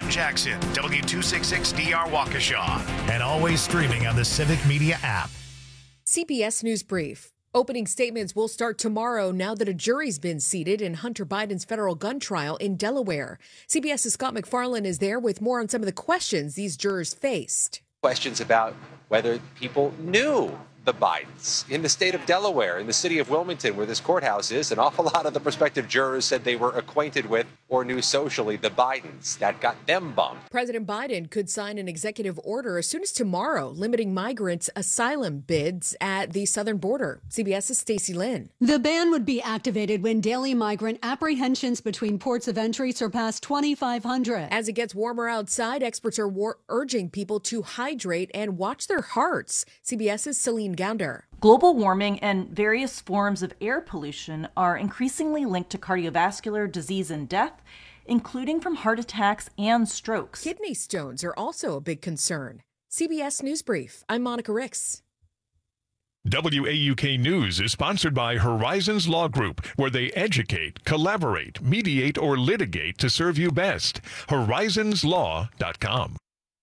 Jackson, W266DR Waukesha, and always streaming on the Civic Media app. CBS News Brief. Opening statements will start tomorrow now that a jury's been seated in Hunter Biden's federal gun trial in Delaware. CBS's Scott McFarland is there with more on some of the questions these jurors faced. Questions about whether people knew the Bidens. In the state of Delaware, in the city of Wilmington, where this courthouse is, an awful lot of the prospective jurors said they were acquainted with or knew socially the Bidens. That got them bumped. President Biden could sign an executive order as soon as tomorrow, limiting migrants' asylum bids at the southern border. CBS's Stacey Lynn. The ban would be activated when daily migrant apprehensions between ports of entry surpass 2,500. As it gets warmer outside, experts are urging people to hydrate and watch their hearts. CBS's Celine Gounder. Global warming and various forms of air pollution are increasingly linked to cardiovascular disease and death, including from heart attacks and strokes. Kidney stones are also a big concern. CBS News Brief. I'm Monica Ricks. WAUK News is sponsored by Horizons Law Group, where they educate, collaborate, mediate, or litigate to serve you best. Horizonslaw.com.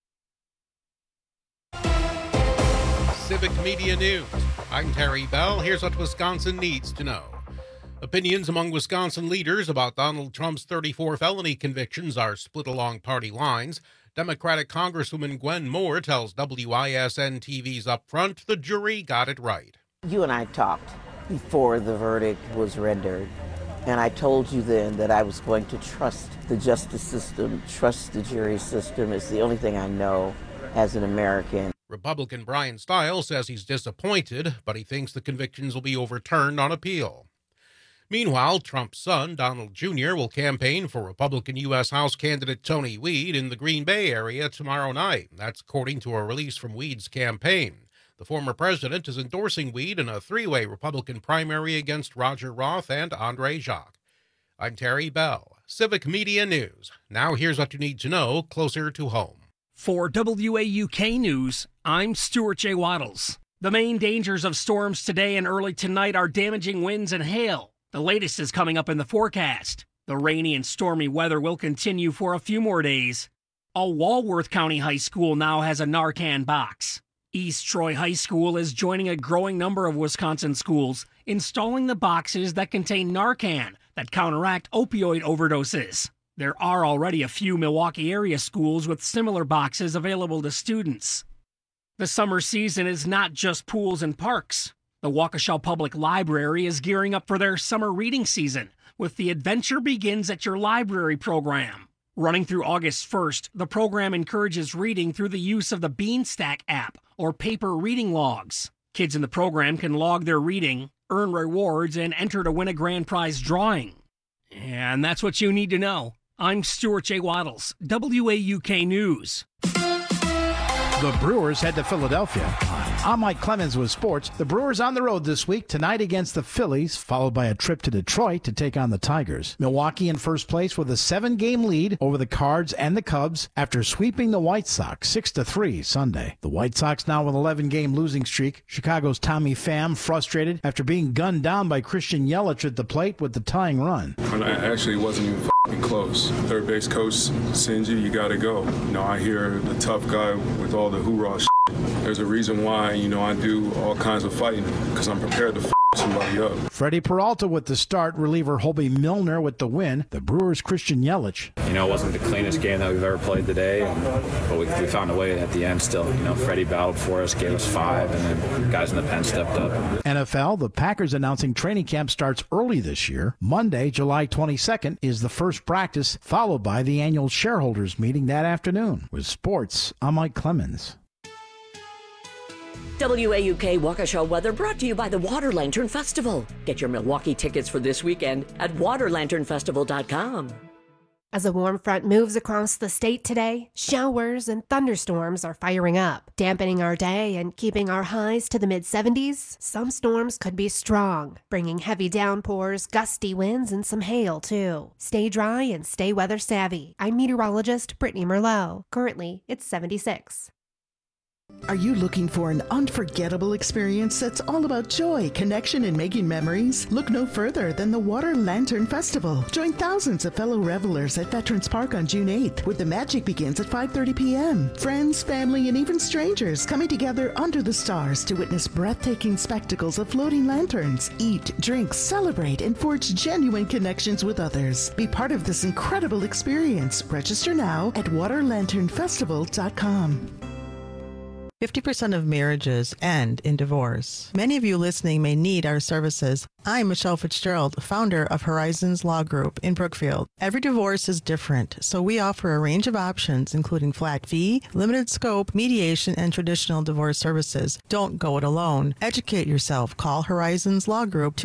Civic Media News. I'm Terry Bell. Here's what Wisconsin needs to know. Opinions among Wisconsin leaders about Donald Trump's 34 felony convictions are split along party lines. Democratic Congresswoman Gwen Moore tells WISN TV's Upfront the jury got it right. You and I talked before the verdict was rendered, and I told you then that I was going to trust the justice system, trust the jury system. It's the only thing I know as an American. Republican Brian Stiles says he's disappointed, but he thinks the convictions will be overturned on appeal. Meanwhile, Trump's son, Donald Jr., will campaign for Republican U.S. House candidate Tony Weed in the Green Bay area tomorrow night. That's according to a release from Weed's campaign. The former president is endorsing Weed in a three-way Republican primary against Roger Roth and Andre Jacques. I'm Terry Bell, Civic Media News. Now here's what you need to know closer to home. For WAUK News, I'm Stuart J. Waddles. The main dangers of storms today and early tonight are damaging winds and hail. The latest is coming up in the forecast. The rainy and stormy weather will continue for a few more days. A Walworth County high school now has a Narcan box. East Troy High School is joining a growing number of Wisconsin schools, installing the boxes that contain Narcan that counteract opioid overdoses. There are already a few Milwaukee area schools with similar boxes available to students. The summer season is not just pools and parks. The Waukesha Public Library is gearing up for their summer reading season with the Adventure Begins at Your Library program. Running through August 1st, the program encourages reading through the use of the Beanstack app or paper reading logs. Kids in the program can log their reading, earn rewards, and enter to win a grand prize drawing. And that's what you need to know. I'm Stuart J. Waddles, WAUK News. The Brewers head to Philadelphia. I'm Mike Clemens with sports. The Brewers on the road this week, tonight against the Phillies, followed by a trip to Detroit to take on the Tigers. Milwaukee in first place with a 7-game lead over the Cards and the Cubs after sweeping the White Sox 6-3 Sunday. The White Sox now with an 11-game losing streak. Chicago's Tommy Pham frustrated after being gunned down by Christian Yelich at the plate with the tying run. I actually wasn't even close. Third base coach sends you got to go. I hear the tough guy with all the hoorah shit. There's a reason why, I do all kinds of fighting, because I'm prepared to somebody up. Freddie Peralta with the start, reliever Hobie Milner with the win. The Brewers' Christian Yelich. It wasn't the cleanest game that we've ever played today, but we found a way at the end still. Freddie battled for us, gave us 5, and then guys in the pen stepped up. NFL, the Packers announcing training camp starts early this year. Monday, July 22nd, is the first practice, followed by the annual shareholders meeting that afternoon. With sports, I'm Mike Clemens. WAUK Waukesha weather brought to you by the Water Lantern Festival. Get your Milwaukee tickets for this weekend at waterlanternfestival.com. As a warm front moves across the state today, showers and thunderstorms are firing up, dampening our day and keeping our highs to the mid-70s. Some storms could be strong, bringing heavy downpours, gusty winds, and some hail, too. Stay dry and stay weather savvy. I'm meteorologist Brittany Merlot. Currently, it's 76. Are you looking for an unforgettable experience that's all about joy, connection, and making memories? Look no further than the Water Lantern Festival. Join thousands of fellow revelers at Veterans Park on June 8th, where the magic begins at 5:30 p.m. Friends, family, and even strangers coming together under the stars to witness breathtaking spectacles of floating lanterns. Eat, drink, celebrate, and forge genuine connections with others. Be part of this incredible experience. Register now at waterlanternfestival.com. 50% of marriages end in divorce. Many of you listening may need our services. I'm Michelle Fitzgerald, founder of Horizons Law Group in Brookfield. Every divorce is different, so we offer a range of options, including flat fee, limited scope, mediation, and traditional divorce services. Don't go it alone. Educate yourself. Call Horizons Law Group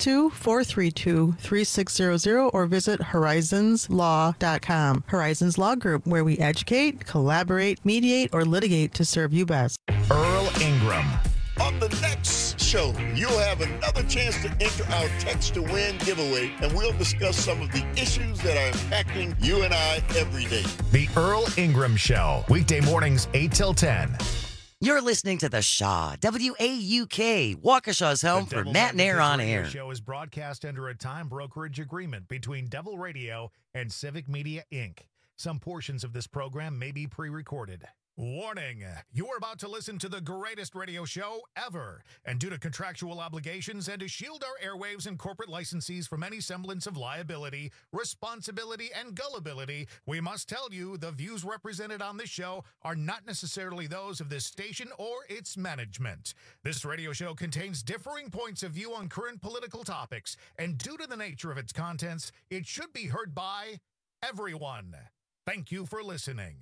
262-432-3600 or visit horizonslaw.com. Horizons Law Group, where we educate, collaborate, mediate, or litigate to serve you best. Earl Ingram. On the next show, you'll have another chance to enter our Text to Win giveaway, and we'll discuss some of the issues that are impacting you and I every day. The Earl Ingram Show, weekday mornings 8 till 10. You're listening to The Shaw, WAUK, Waukesha's home for Nat and Air on Air. The show is broadcast under a time brokerage agreement between Devil Radio and Civic Media, Inc. Some portions of this program may be pre-recorded. Warning, you're about to listen to the greatest radio show ever. And due to contractual obligations and to shield our airwaves and corporate licensees from any semblance of liability, responsibility, and gullibility, we must tell you the views represented on this show are not necessarily those of this station or its management. This radio show contains differing points of view on current political topics, and due to the nature of its contents, it should be heard by everyone. Thank you for listening.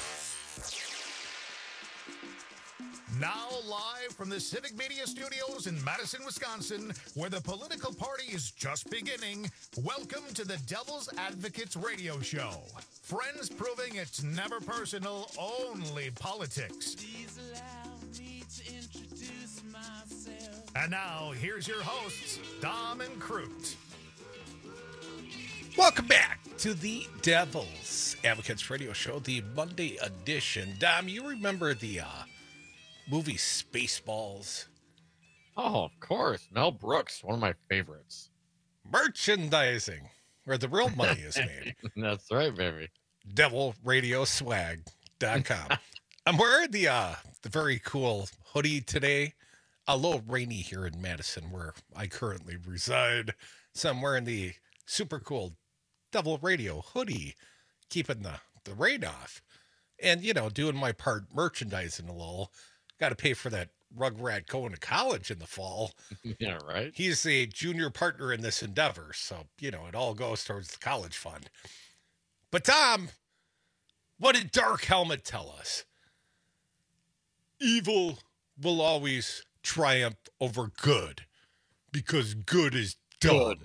Now live from the Civic Media Studios in Madison, Wisconsin, where the political party is just beginning, welcome to the Devil's Advocates Radio Show. Friends proving it's never personal, only politics. Please allow me to introduce myself. And now, here's your hosts, Dom and Crute. Welcome back to the Devil's Advocates Radio Show, the Monday edition. Dom, you remember the movie Spaceballs? Oh, of course. Mel Brooks, one of my favorites. Merchandising, where the real money is made. That's right, baby. DevilRadioswag.com. I'm wearing the very cool hoodie today. A little rainy here in Madison, where I currently reside. So I'm wearing the super cool Devil Radio hoodie, keeping the rain off. And, you know, doing my part merchandising a little. Got to pay for that Rugrat going to college in the fall. Yeah, right. He's a junior partner in this endeavor. So, you know, it all goes towards the college fund. But Tom, what did Dark Helmet tell us? Evil will always triumph over good because good is dumb.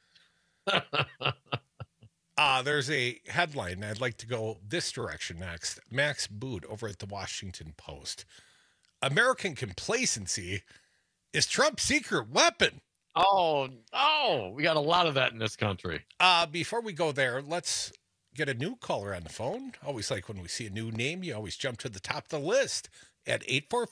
There's a headline. I'd like to go this direction next. Max Boot over at the Washington Post. American complacency is Trump's secret weapon. Oh, we got a lot of that in this country. Before we go there, let's get a new caller on the phone. Always like when we see a new name, you always jump to the top of the list at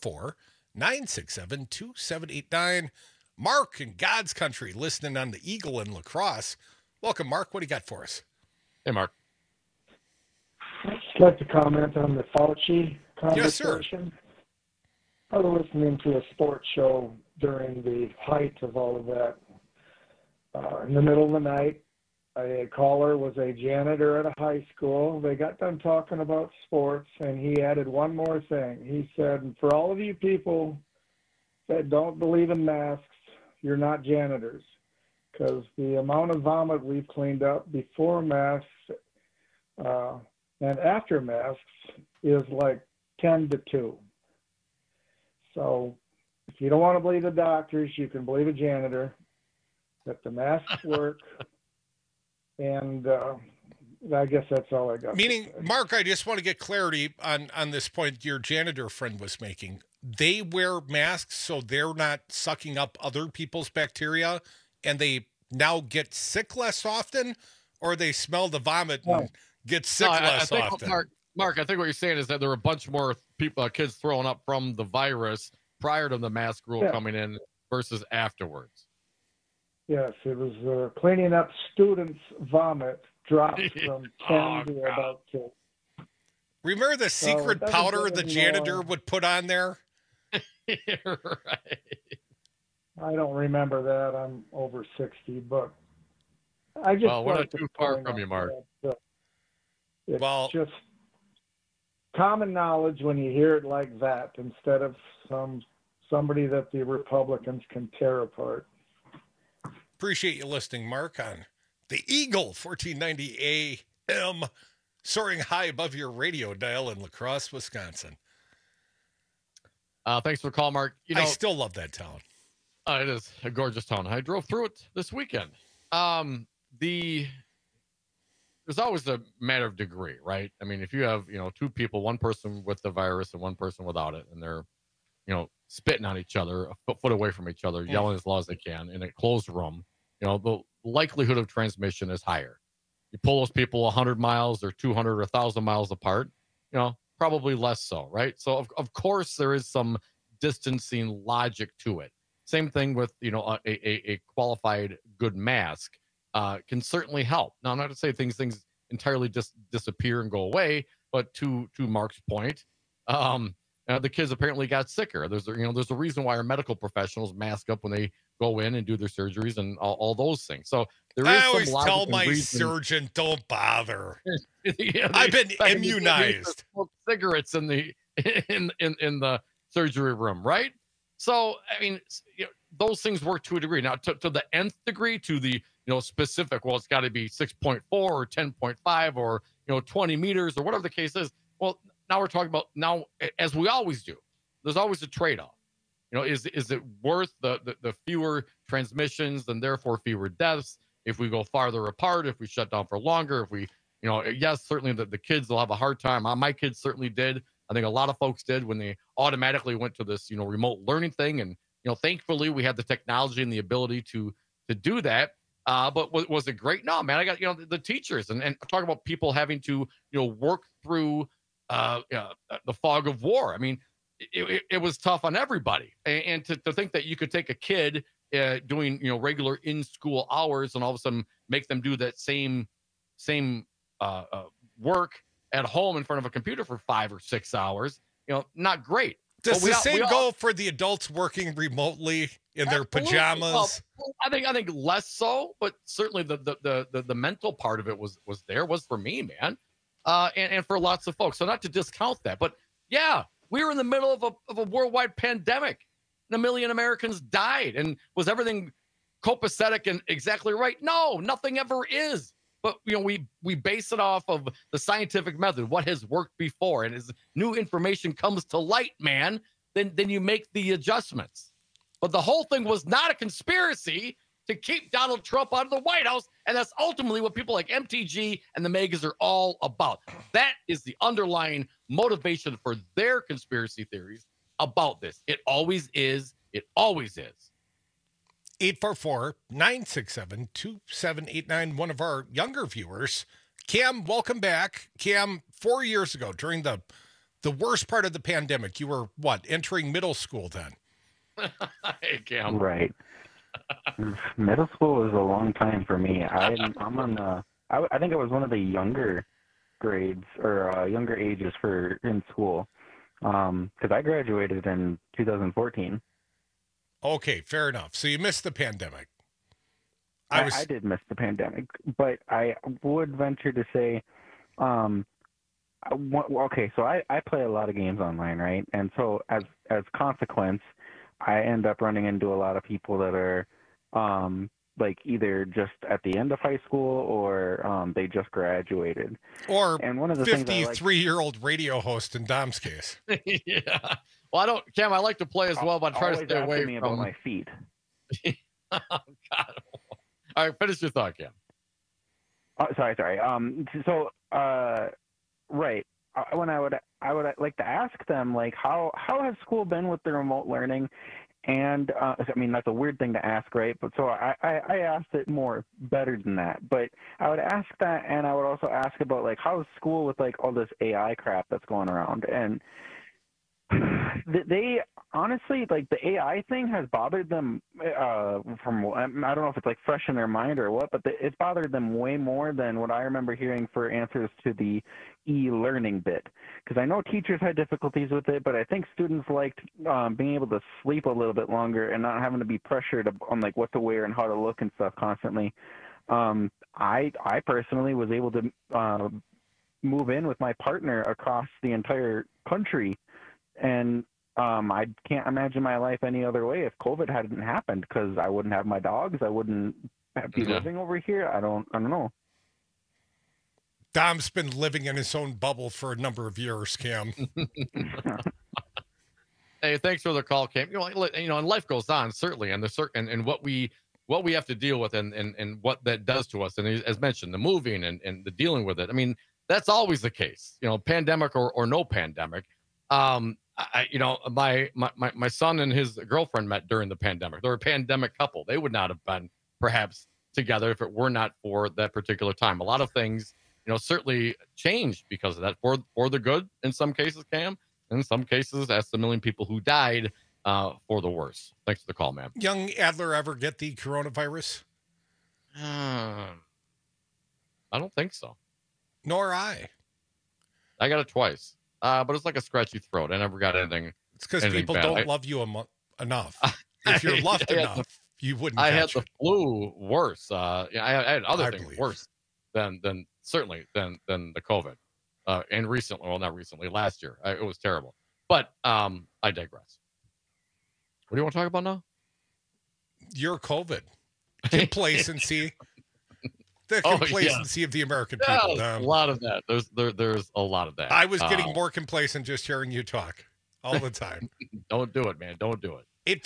844-967-2789. Mark in God's country listening on the Eagle in La Crosse. Welcome, Mark. What do you got for us? Hey, Mark. I'd just like to comment on the Fauci conversation. Yes, sir. I was listening to a sports show during the height of all of that. In the middle of the night, a caller was a janitor at a high school. They got done talking about sports, and he added one more thing. He said, for all of you people that don't believe in masks, you're not janitors. Because the amount of vomit we've cleaned up before masks and after masks is like 10-2. So if you don't want to believe the doctors, you can believe a janitor, that the masks work. And I guess that's all I got. Meaning, Mark, I just want to get clarity on this point your janitor friend was making. They wear masks so they're not sucking up other people's bacteria, and they now get sick less often, or they smell the vomit and get sick less often? Mark, Mark, I think what you're saying is that there were a bunch more people, kids throwing up from the virus prior to the mask rule coming in versus afterwards. Yes, it was cleaning up students' vomit dropped from 10 to about 2. Remember the secret powder the janitor would put on there? Right. I don't remember that. I'm over 60, but I just we're not too far from you, Mark. It's just common knowledge when you hear it like that instead of somebody that the Republicans can tear apart. Appreciate you listening, Mark, on the Eagle 1490 AM, soaring high above your radio dial in La Crosse, Wisconsin. Thanks for the call, Mark. I still love that town. It is a gorgeous town. I drove through it this weekend. There's always a matter of degree, right? I mean, if you have, two people, one person with the virus and one person without it, and they're, spitting on each other, a foot away from each other, yelling as loud as they can in a closed room, the likelihood of transmission is higher. You pull those people 100 miles or 200 or 1,000 miles apart, probably less so, right? So, of course, there is some distancing logic to it. Same thing with, a qualified good mask can certainly help. Now, I'm not to say things entirely disappear and go away, but to Mark's point, the kids apparently got sicker. There's a reason why our medical professionals mask up when they go in and do their surgeries and all those things. So there is I always some tell my surgeon, don't bother. I've been immunized. Cigarettes in the surgery room, right? So I mean, those things work to a degree. Now, to the nth degree, to the specific, well, it's got to be 6.4 or 10.5 or 20 meters or whatever the case is. Well, now we're talking about as we always do. There's always a trade-off. Is it worth the fewer transmissions and therefore fewer deaths if we go farther apart, if we shut down for longer, if we, yes, certainly the kids will have a hard time. My kids certainly did. I think a lot of folks did when they automatically went to this, remote learning thing. And, thankfully we had the technology and the ability to do that. But was it great? No, man, I got, the teachers and talk about people having to, work through the fog of war. I mean, it was tough on everybody. And to think that you could take a kid doing, regular in-school hours and all of a sudden make them do that same work at home in front of a computer for 5 or 6 hours, not great. Does the same go for the adults working remotely in their pajamas? Well, I think less so, but certainly the mental part of it was for me, man. And for lots of folks. So not to discount that, but yeah, we were in the middle of a worldwide pandemic. And 1 million Americans died. And was everything copacetic and exactly right? No, nothing ever is. But we base it off of the scientific method, what has worked before. And as new information comes to light, man, then you make the adjustments. But the whole thing was not a conspiracy to keep Donald Trump out of the White House. And that's ultimately what people like MTG and the megas are all about. That is the underlying motivation for their conspiracy theories about this. It always is. It always is. 844-967-2789. One of our younger viewers, Cam, welcome back. Cam, 4 years ago, during the worst part of the pandemic, you were entering middle school then? Hey, Cam. Right. Middle school was a long time for me. I'm on I think I was one of the younger grades or younger ages in school because I graduated in 2014. Okay, fair enough. So you missed the pandemic. I did miss the pandemic, but I would venture to say, okay, so I play a lot of games online, right? And so as consequence, I end up running into a lot of people that are either just at the end of high school or they just graduated. Or and one of the 53-year-old radio host in Dom's case. Yeah. Well, Cam, I like to play as well, but I try to stay away from about my feet. Oh, God. All right, finish your thought, Cam. Sorry. Right. When I would like to ask them, how has school been with the remote learning, And I mean, that's a weird thing to ask, right? But so I asked it more better than that. But I would ask that, and I would also ask about like how's school with like all this AI crap that's going around. And they honestly, like, the AI thing has bothered them from, I don't know if it's like fresh in their mind or what, but it's bothered them way more than what I remember hearing for answers to the e-learning bit. Because I know teachers had difficulties with it, but I think students liked being able to sleep a little bit longer and not having to be pressured on like what to wear and how to look and stuff constantly. I personally was able to move in with my partner across the entire country. And I can't imagine my life any other way if COVID hadn't happened, because I wouldn't have my dogs. I wouldn't be living over here. I don't know. Dom's been living in his own bubble for a number of years, Cam. Hey, thanks for the call, Cam. And life goes on, certainly, and what we have to deal with and what that does to us. And as mentioned, the moving and the dealing with it. I mean, that's always the case, pandemic or no pandemic. My son and his girlfriend met during the pandemic. They're a pandemic couple. They would not have been perhaps together if it were not for that particular time. A lot of things, certainly changed because of that for the good in some cases, Cam. In some cases, that's the million people who died for the worse. Thanks for the call, man. Young Adler ever get the coronavirus? I don't think so. Nor I. I got it twice. But it's like a scratchy throat. I never got anything. It's because people don't love you enough. If you're loved enough, you wouldn't. I had catch the it. flu worse. I had other things worse than the COVID. And recently, well, not recently, last year, it was terrible. But I digress. What do you want to talk about now? Your COVID complacency. The complacency of the American people. A lot of that. There's a lot of that. I was getting more complacent just hearing you talk all the time. Don't do it, man. Don't do it.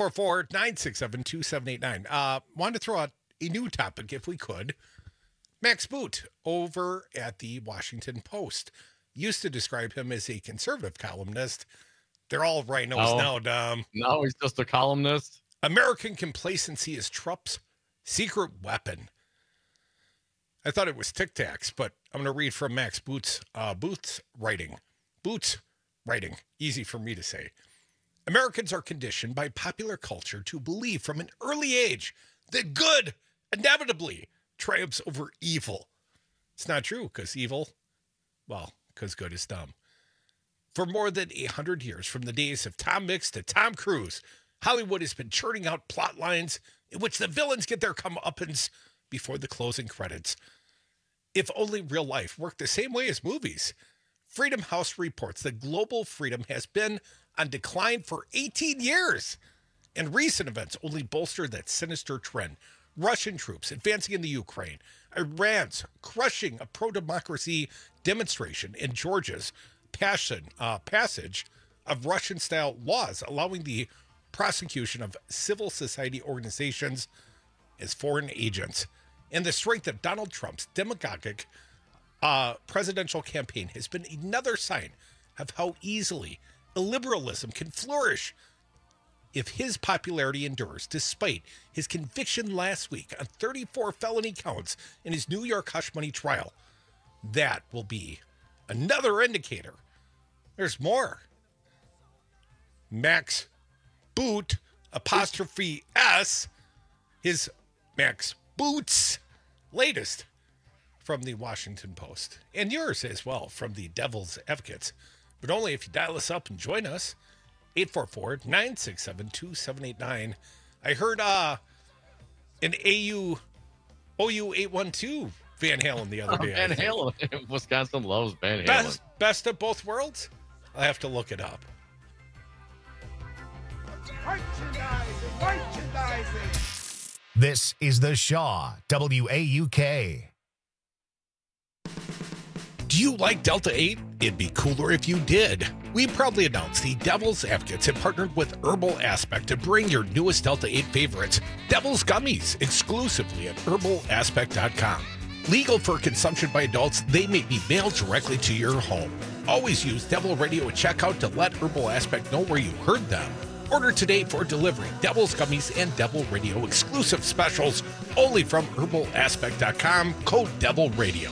844-967-2789. Wanted to throw out a new topic if we could. Max Boot over at the Washington Post used to describe him as a conservative columnist. They're all rhinos now, Dom. Now he's just a columnist. American complacency is Trump's secret weapon. I thought it was Tic Tacs, but I'm going to read from Max Booth's writing. Booth's writing, easy for me to say. Americans are conditioned by popular culture to believe from an early age that good inevitably triumphs over evil. It's not true, because because good is dumb. For more than 100 years, from the days of Tom Mix to Tom Cruise, Hollywood has been churning out plot lines in which the villains get their comeuppance before the closing credits. If only real life worked the same way as movies. Freedom House reports that global freedom has been on decline for 18 years, and recent events only bolster that sinister trend. Russian troops advancing in the Ukraine, Iran's crushing a pro-democracy demonstration, in Georgia's passage of Russian-style laws allowing the prosecution of civil society organizations as foreign agents. And the strength of Donald Trump's demagogic presidential campaign has been another sign of how easily illiberalism can flourish if his popularity endures, despite his conviction last week on 34 felony counts in his New York hush money trial. That will be another indicator. There's more. Max Boot, apostrophe S, his Max Boots latest from the Washington Post, and yours as well from the Devil's Advocates, but only if you dial us up and join us. 844-967-2789. I heard an OU 812 Van Halen the other day. Van Halen. Wisconsin loves Van Halen. Best of both worlds? I'll have to look it up. Merchandising. This is the Shaw, WAUK. Do you like Delta 8? It'd be cooler if you did. We proudly announced the Devil's Advocates have partnered with Herbal Aspect to bring your newest Delta 8 favorites, Devil's Gummies, exclusively at herbalaspect.com. Legal for consumption by adults, they may be mailed directly to your home. Always use Devil Radio at checkout to let Herbal Aspect know where you heard them. Order today for delivery. Devil's Gummies and Devil Radio exclusive specials only from herbalaspect.com. Code Devil Radio.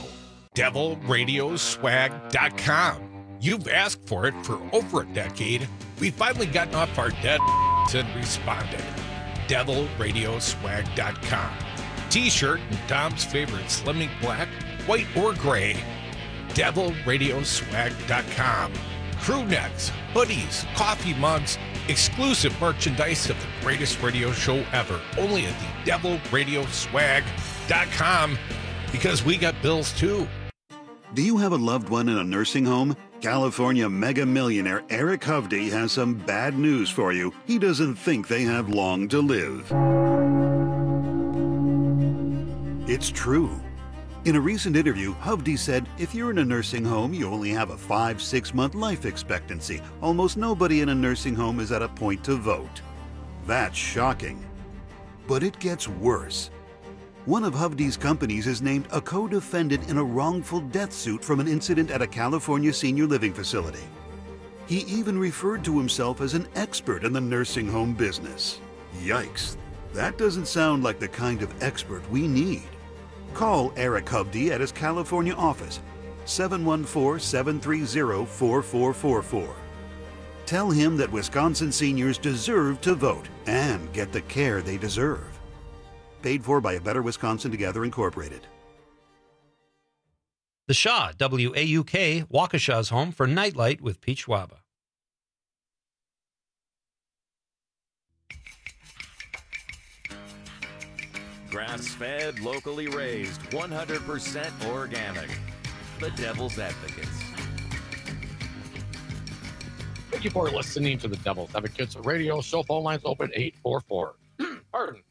DevilRadioswag.com. You've asked for it for over a decade. We've finally gotten off our dead and responded. DevilRadioswag.com. T-shirt and Dom's favorite Slimming Black, white or gray. DevilRadioswag.com. Crew necks, hoodies, coffee mugs, exclusive merchandise of the greatest radio show ever. Only at the DevilRadioswag.com, because we got bills too. Do you have a loved one in a nursing home? California mega millionaire Eric Hovde has some bad news for you. He doesn't think they have long to live. It's true. In a recent interview, Hovde said, if you're in a nursing home, you only have a 5-6 month life expectancy. Almost nobody in a nursing home is at a point to vote. That's shocking. But it gets worse. One of Hovde's companies is named a co-defendant in a wrongful death suit from an incident at a California senior living facility. He even referred to himself as an expert in the nursing home business. Yikes. That doesn't sound like the kind of expert we need. Call Eric Hovde at his California office, 714-730-4444. Tell him that Wisconsin seniors deserve to vote and get the care they deserve. Paid for by A Better Wisconsin Together, Incorporated. The Shaw, WAUK, Waukesha's home for Nightlight with Pete Schwaba. Grass-fed, locally raised, 100% organic. The Devil's Advocates. Thank you for listening to the Devil's Advocates radio show. Phone lines open 844. Pardon.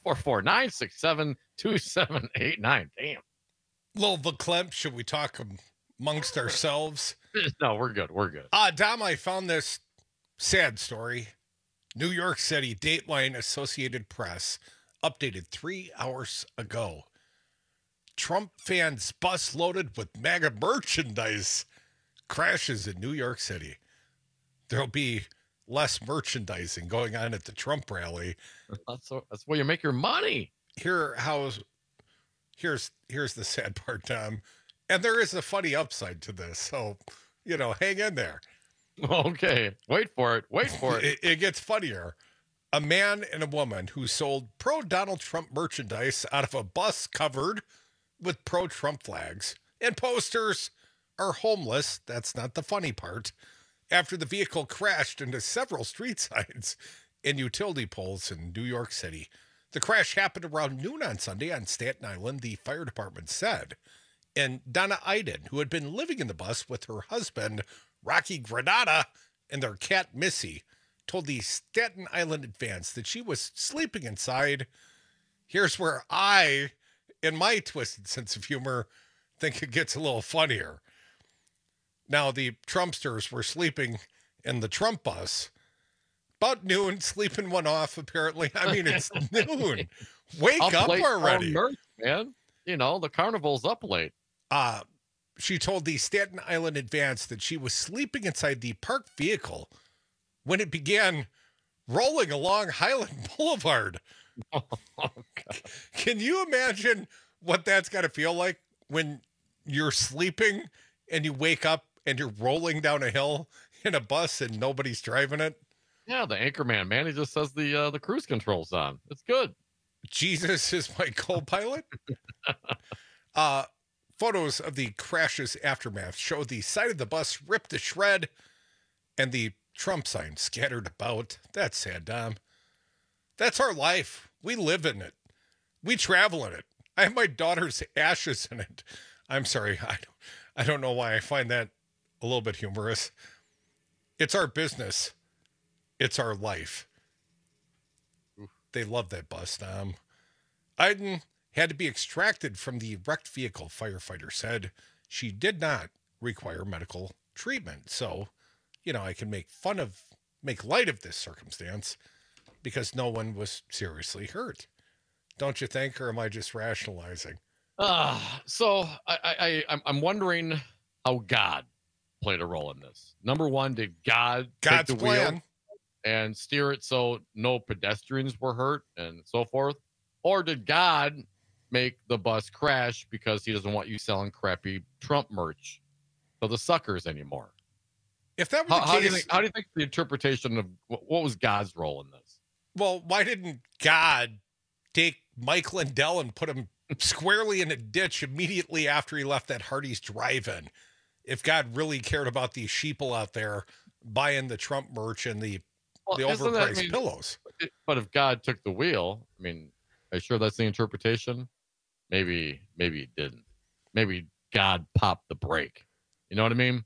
844-967-2789. Damn. Little Verklempt, should we talk amongst ourselves? No, we're good. We're good. Dom, I found this sad story. New York City, Dateline Associated Press, updated 3 hours ago. Trump fans bus loaded with MAGA merchandise crashes in New York City. There'll be less merchandising going on at the Trump rally. That's where you make your money. Here's the sad part, Tom. And there is a funny upside to this. So, hang in there. Okay. Wait for it. It gets funnier. A man and a woman who sold pro-Donald Trump merchandise out of a bus covered with pro-Trump flags and posters are homeless. That's not the funny part. After the vehicle crashed into several street signs and utility poles in New York City. The crash happened around noon on Sunday on Staten Island, the fire department said. And Donna Iden, who had been living in the bus with her husband, Rocky Granada, and their cat, Missy, told the Staten Island Advance that she was sleeping inside. Here's where I, in my twisted sense of humor, think it gets a little funnier. Now, the Trumpsters were sleeping in the Trump bus. About noon, sleeping one off, apparently. I mean, it's noon. Wake up already. Merch, man. The carnival's up late. She told the Staten Island Advance that she was sleeping inside the parked vehicle when it began rolling along Highland Boulevard. Oh, God. Can you imagine what that's got to feel like when you're sleeping and you wake up and you're rolling down a hill in a bus and nobody's driving it? Yeah, the anchorman, man. He just says the cruise control's on. It's good. Jesus is my co-pilot. Photos of the crash's aftermath show the side of the bus ripped to shred and the Trump sign scattered about. That's sad, Dom. That's our life. We live in it. We travel in it. I have my daughter's ashes in it. I'm sorry. I don't know why I find that a little bit humorous. It's our business. It's our life. They love that bus, Dom. Iden had to be extracted from the wrecked vehicle, firefighter said. She did not require medical treatment. So, I can make light of this circumstance because no one was seriously hurt. Don't you think, or am I just rationalizing? So I'm wondering how God played a role in this. Number one, did God God's take the plan wheel and steer it so no pedestrians were hurt and so forth? Or did God make the bus crash because he doesn't want you selling crappy Trump merch to the suckers anymore? If that were the case, how do you think the interpretation of what was God's role in this? Well, why didn't God take Mike Lindell and put him squarely in a ditch immediately after he left that Hardee's drive-in? If God really cared about these sheeple out there buying the Trump merch and the overpriced pillows. But if God took the wheel, I mean, are you sure that's the interpretation? Maybe he didn't. Maybe God popped the brake. You know what I mean?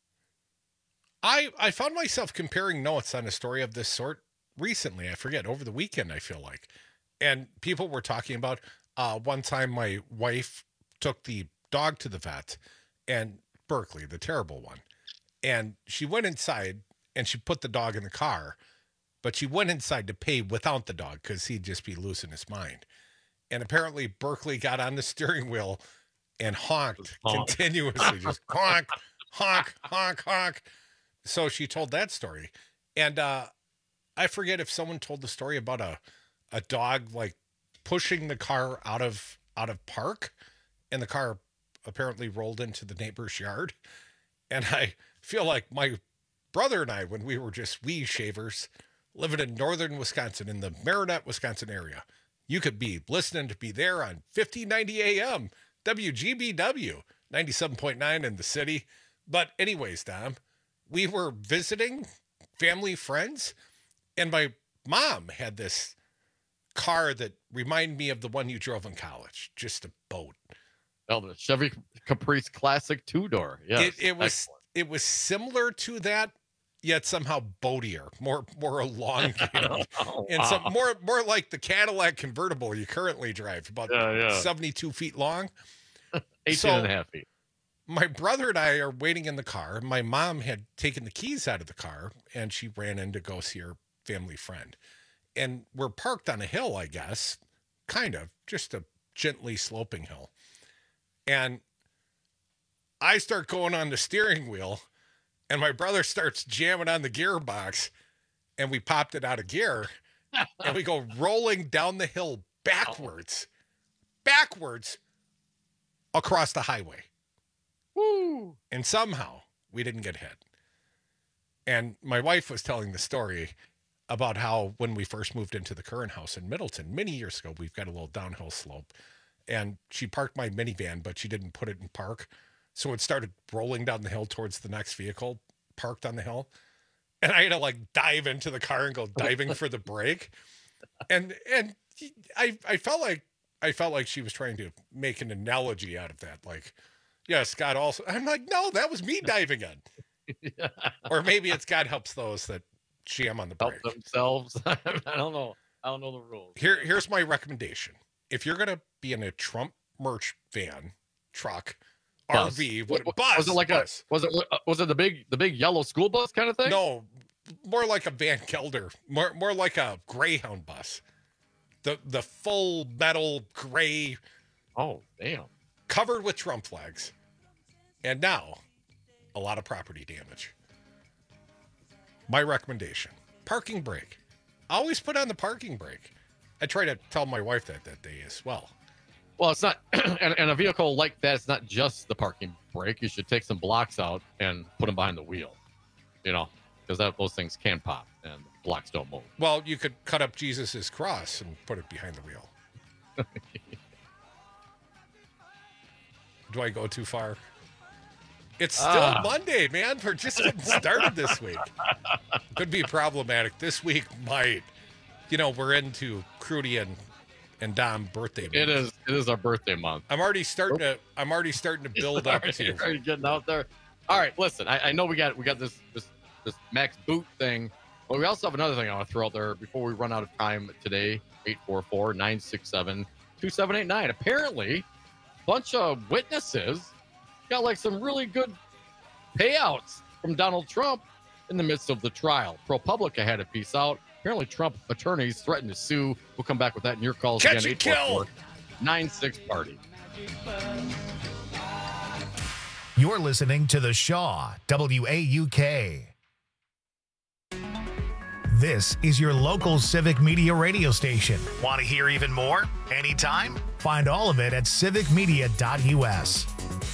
I found myself comparing notes on a story of this sort recently. I forget, over the weekend, I feel like. And people were talking about one time my wife took the dog to the vet, and Berkeley, the terrible one. And she went inside and she put the dog in the car, but she went inside to pay without the dog because he'd just be losing his mind. And apparently Berkeley got on the steering wheel and honked continuously, just honk, honk, honk, honk. So she told that story. And I forget if someone told the story about a dog like pushing the car out of park, and the car apparently rolled into the neighbor's yard. And I feel like my brother and I, when we were just wee shavers living in northern Wisconsin, in the Marinette, Wisconsin area, you could be listening to be there on 1590 AM, WGBW, 97.9 in the city. But anyways, Dom, we were visiting family friends, and my mom had this car that reminded me of the one you drove in college, just a boat. Oh, the Chevy Caprice Classic 2-door. Yes, it was similar to that, yet somehow boatier, more elongated, and some more like the Cadillac convertible you currently drive, about 72 feet long, 18.5 feet. My brother and I are waiting in the car. My mom had taken the keys out of the car, and she ran in to go see her family friend. And we're parked on a hill, I guess, kind of, just a gently sloping hill. And I start going on the steering wheel, and my brother starts jamming on the gearbox, and we popped it out of gear, and we go rolling down the hill backwards across the highway. Woo! And somehow we didn't get hit. And my wife was telling the story about how when we first moved into the current house in Middleton many years ago, we've got a little downhill slope, and she parked my minivan, but she didn't put it in park. So it started rolling down the hill towards the next vehicle parked on the hill. And I had to like dive into the car and go diving for the brake. And I felt like she was trying to make an analogy out of that. Like, yeah, Scott also, I'm like, no, that was me diving in. Or maybe it's God helps those that jam on the brake. Help themselves. I don't know the rules. Here's my recommendation. If you're going to be in a Trump merch van, truck, Bus. RV, bus. Was it like bus. Was it the big yellow school bus kind of thing? No, more like a Van Gelder, more like a Greyhound bus. The full metal gray. Oh, damn. Covered with Trump flags. And now, a lot of property damage. My recommendation, parking brake. Always put on the parking brake. I try to tell my wife that day as well. Well, it's not, and a vehicle like that, it's not just the parking brake. You should take some blocks out and put them behind the wheel, because those things can pop and blocks don't move. Well, you could cut up Jesus's cross and put it behind the wheel. Do I go too far? It's still Monday, man. We're just getting started this week. Could be problematic. This week might. We're into Crudy and Dom birthday month. It is our birthday month. I'm already starting to build up to. Are you getting out there? All right, listen. I know we got this Max Boot thing, but we also have another thing I want to throw out there before we run out of time today. 844-967-2789. Apparently, a bunch of witnesses got like some really good payouts from Donald Trump in the midst of the trial. ProPublica had a piece out. Apparently, Trump attorneys threatened to sue. We'll come back with that in your calls Catch again. and kill. 9-6 party. You're listening to The Shaw, WAUK. This is your local Civic Media radio station. Want to hear even more? Anytime? Find all of it at civicmedia.us.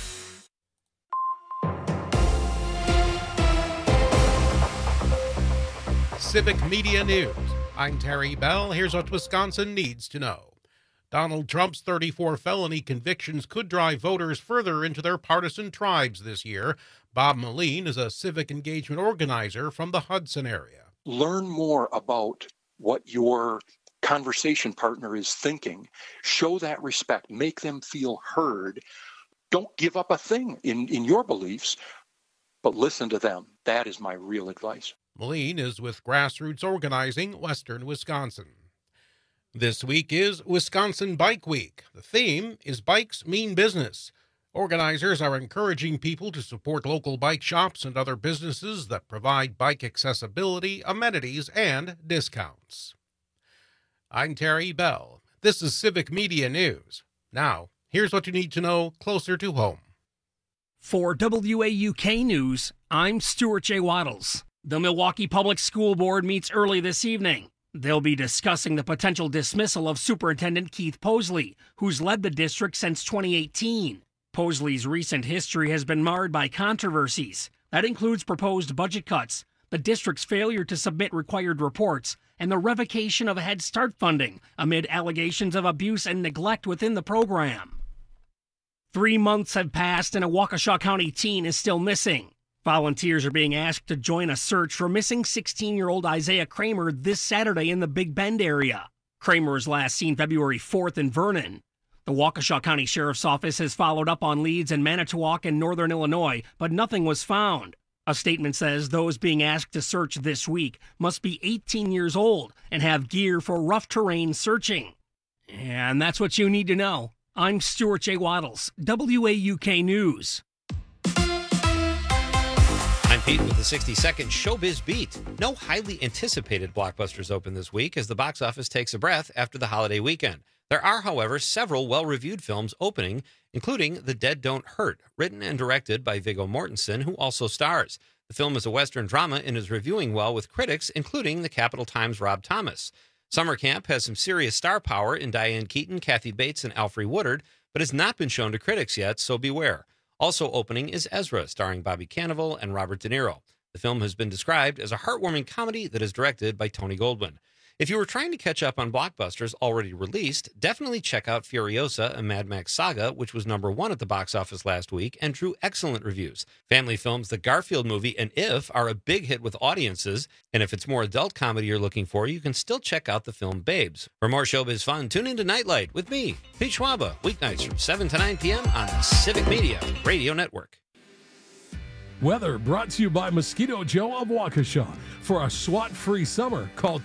Civic Media News. I'm Terry Bell. Here's what Wisconsin needs to know. Donald Trump's 34 felony convictions could drive voters further into their partisan tribes this year. Bob Moline is a civic engagement organizer from the Hudson area. Learn more about what your conversation partner is thinking. Show that respect. Make them feel heard. Don't give up a thing in your beliefs, but listen to them. That is my real advice. Moline is with Grassroots Organizing, Western Wisconsin. This week is Wisconsin Bike Week. The theme is Bikes Mean Business. Organizers are encouraging people to support local bike shops and other businesses that provide bike accessibility, amenities, and discounts. I'm Terry Bell. This is Civic Media News. Now, here's what you need to know closer to home. For WAUK News, I'm Stuart J. Waddles. The Milwaukee Public School Board meets early this evening. They'll be discussing the potential dismissal of Superintendent Keith Posley, who's led the district since 2018. Posley's recent history has been marred by controversies. That includes proposed budget cuts, the district's failure to submit required reports, and the revocation of Head Start funding amid allegations of abuse and neglect within the program. 3 months have passed and a Waukesha County teen is still missing. Volunteers are being asked to join a search for missing 16-year-old Isaiah Kramer this Saturday in the Big Bend area. Kramer was last seen February 4th in Vernon. The Waukesha County Sheriff's Office has followed up on leads in Manitowoc and Northern Illinois, but nothing was found. A statement says those being asked to search this week must be 18 years old and have gear for rough terrain searching. And that's what you need to know. I'm Stuart J. Waddles, WAUK News. I'm Pete with the 60-second Showbiz Beat. No highly anticipated blockbusters open this week as the box office takes a breath after the holiday weekend. There are, however, several well-reviewed films opening, including The Dead Don't Hurt, written and directed by Viggo Mortensen, who also stars. The film is a Western drama and is reviewing well with critics, including the Capital Times' Rob Thomas. Summer Camp has some serious star power in Diane Keaton, Kathy Bates, and Alfre Woodard, but has not been shown to critics yet, so beware. Also opening is Ezra, starring Bobby Cannavale and Robert De Niro. The film has been described as a heartwarming comedy that is directed by Tony Goldwyn. If you were trying to catch up on blockbusters already released, definitely check out Furiosa, a Mad Max saga, which was #1 at the box office last week and drew excellent reviews. Family films The Garfield Movie and If are a big hit with audiences, and if it's more adult comedy you're looking for, you can still check out the film Babes. For more showbiz fun, tune into Nightlight with me, Pete Schwaba, weeknights from 7 to 9 p.m. on the Civic Media Radio Network. Weather brought to you by Mosquito Joe of Waukesha. For a SWAT-free summer, call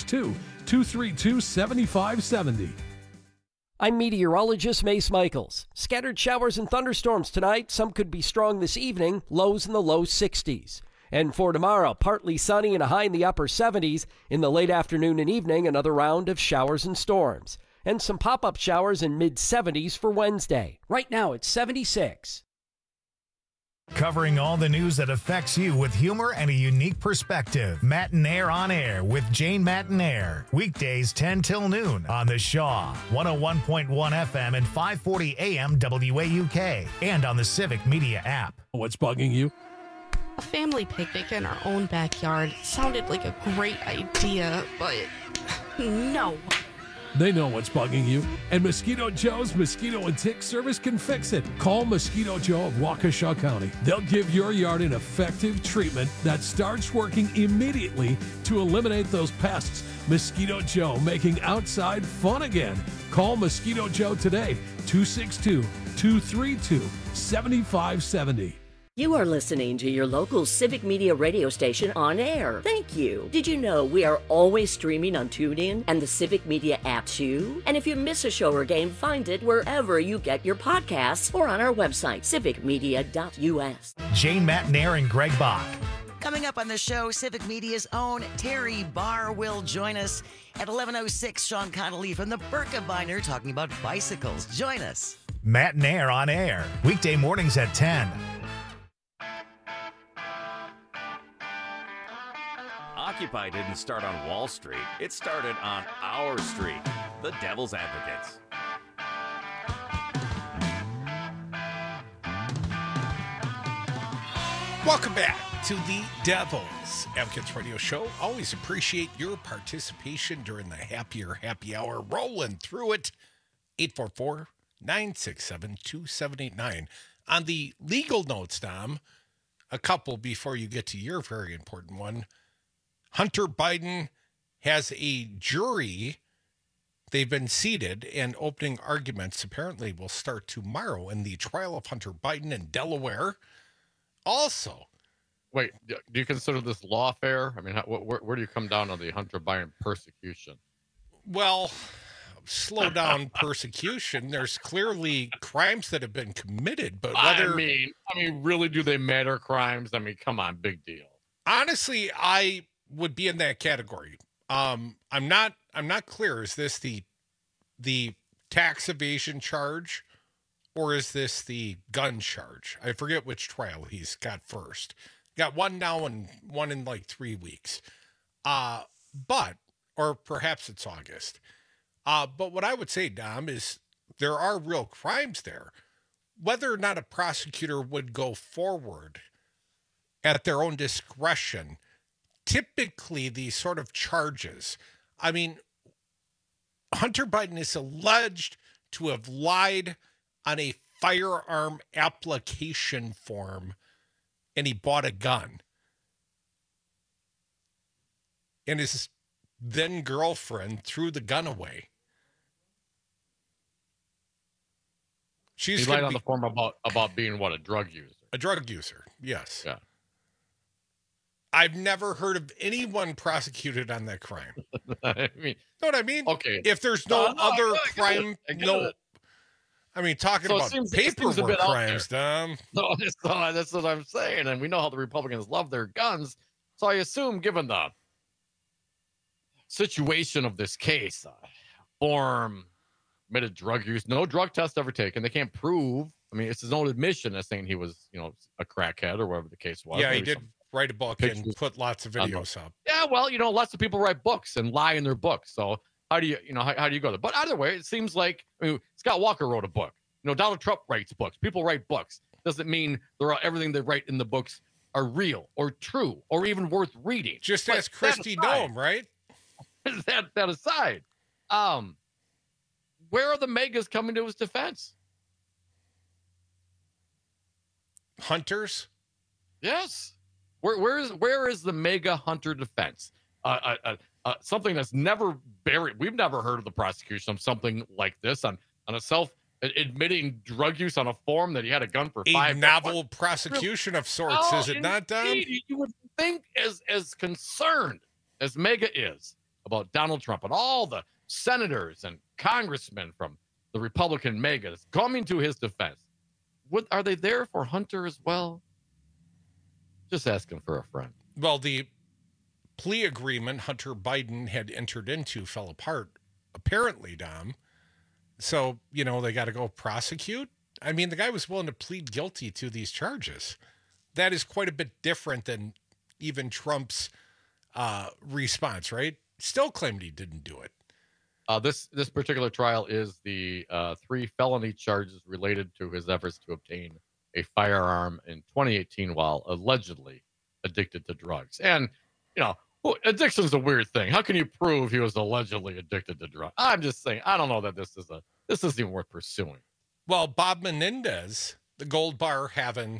262-232-7570. I'm meteorologist Mace Michaels. Scattered showers and thunderstorms tonight. Some could be strong this evening, lows in the low 60s. And for tomorrow, partly sunny and a high in the upper 70s. In the late afternoon and evening, another round of showers and storms. And some pop-up showers in mid-70s for Wednesday. Right now, it's 76. Covering all the news that affects you with humor and a unique perspective. Matinaire on Air with Jane Matinaire. Weekdays 10 till noon on the Shaw, 101.1 FM and 540 AM WAUK, and on the Civic Media app. What's bugging you? A family picnic in our own backyard sounded like a great idea, but no. They know what's bugging you. And Mosquito Joe's Mosquito and Tick Service can fix it. Call Mosquito Joe of Waukesha County. They'll give your yard an effective treatment that starts working immediately to eliminate those pests. Mosquito Joe, making outside fun again. Call Mosquito Joe today, 262-232-7570. You are listening to your local Civic Media radio station on air. Thank you. Did you know we are always streaming on TuneIn and the Civic Media app too? And if you miss a show or game, find it wherever you get your podcasts or on our website, civicmedia.us. Jane Matinaire and Greg Bach. Coming up on the show, Civic Media's own Terry Barr will join us at 11:06. Sean Connolly from the Birkebeiner talking about bicycles. Join us. Matinaire on Air, weekday mornings at 10. Occupy didn't start on Wall Street. It started on our street. The Devil's Advocates. Welcome back to the Devil's Advocates Radio Show. Always appreciate your participation during the Happier Happy Hour. Rolling through it. 844-967-2789. On the legal notes, Dom, a couple before you get to your very important one. Hunter Biden has a jury. They've been seated, and opening arguments apparently will start tomorrow in the trial of Hunter Biden in Delaware. Also, wait, do you consider this lawfare? I mean, where do you come down on the Hunter Biden persecution? Well, slow down persecution. There's clearly crimes that have been committed, but whether I mean, really, do they matter crimes? I mean, come on, big deal. Honestly, I would be in that category. I'm not clear. Is this the tax evasion charge? Or is this the gun charge? I forget which trial he's got first. Got one now and one in like 3 weeks. Or perhaps it's August. But what I would say, Dom, is there are real crimes there. Whether or not a prosecutor would go forward at their own discretion, typically these sort of charges. I mean, Hunter Biden is alleged to have lied on a firearm application form, and he bought a gun. And his then girlfriend threw the gun away. He lied on the form about being what, a drug user? A drug user, yes. Yeah. I've never heard of anyone prosecuted on that crime. I mean, know what I mean? Okay. If there's no other crime, I mean, talking about paperwork crimes, Dom. No, that's what I'm saying. And we know how the Republicans love their guns. So I assume, given the situation of this case, form, admitted drug use, no drug test ever taken. They can't prove. I mean, it's his own admission as saying he was, a crackhead or whatever the case was. Yeah, he did write a book and put lots of videos up. Yeah, well, lots of people write books and lie in their books. So how do you, how do you go there? But either way, it seems like, Scott Walker wrote a book. Donald Trump writes books. People write books. Doesn't mean everything they write in the books are real or true or even worth reading. Just as Kristi Noem, right? that aside, where are the megas coming to his defense? Hunters? Yes. Where is the mega hunter defense? Something that's never buried. We've never heard of the prosecution of something like this on a self-admitting drug use on a form that he had a gun for 5 A novel prosecution of sorts, is it not, Don? You would think as concerned as Mega is about Donald Trump and all the senators and congressmen from the Republican megas coming to his defense. Are they there for Hunter as well? Just asking for a friend. Well, the plea agreement Hunter Biden had entered into fell apart, apparently, Dom. So, they got to go prosecute. I mean, the guy was willing to plead guilty to these charges. That is quite a bit different than even Trump's response, right? Still claimed he didn't do it. This particular trial is the 3 felony charges related to his efforts to obtain a firearm in 2018 while allegedly addicted to drugs. And, addiction is a weird thing. How can you prove he was allegedly addicted to drugs? I'm just saying, I don't know that this isn't even worth pursuing. Well, Bob Menendez, the Gold Bar having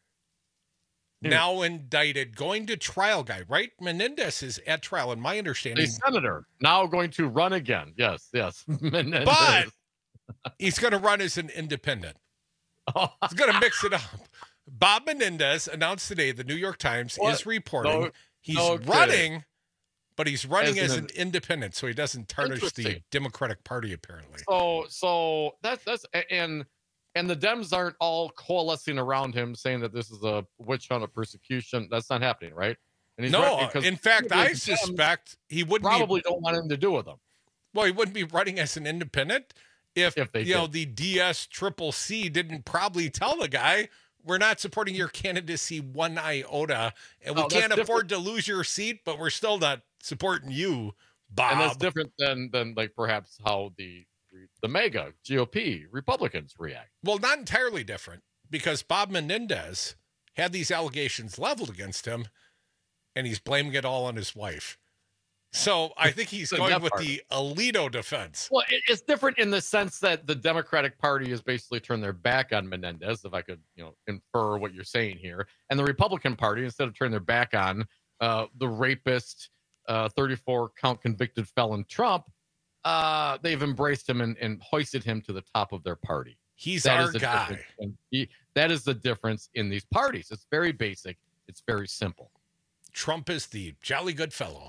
now indicted, going to trial guy, right? Menendez is at trial, in my understanding. A senator, now going to run again. Yes. Menendez. But he's going to run as an independent. He's going to mix it up. Bob Menendez announced today, the New York Times is reporting he's running, but he's running as an independent, so he doesn't tarnish the Democratic Party, apparently. So that's and the Dems aren't all coalescing around him saying that this is a witch hunt, a persecution. That's not happening, right? And he's no, in fact, I suspect he wouldn't don't want him to do with them. Well, he wouldn't be running as an independent if they the DSCCC didn't probably tell the guy, we're not supporting your candidacy one iota, and we can't afford to lose your seat, but we're still not supporting you, Bob. And that's different than like perhaps how the MAGA GOP Republicans react. Well, not entirely different, because Bob Menendez had these allegations leveled against him, and he's blaming it all on his wife. So I think he's going with the Alito defense. Well, it's different in the sense that the Democratic Party has basically turned their back on Menendez, if I could, infer what you're saying here. And the Republican Party, instead of turning their back on the rapist, 34-count convicted felon Trump, they've embraced him and hoisted him to the top of their party. He's our guy. That is the difference in these parties. It's very basic. It's very simple. Trump is the jolly good fellow.